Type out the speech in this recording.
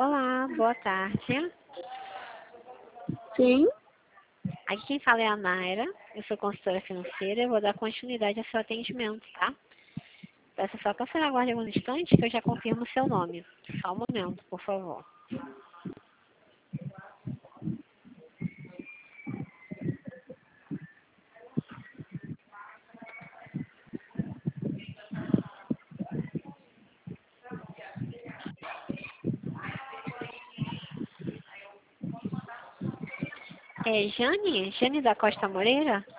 Olá, boa tarde. Sim, Aqui quem fala é a Naira, eu sou consultora financeira, eu vou dar continuidade ao seu atendimento, tá? Peço só que a senhora aguarde alguns instantes que eu já confirmo o seu nome. Só um momento, por favor. É Jane? Jane da Costa Moreira?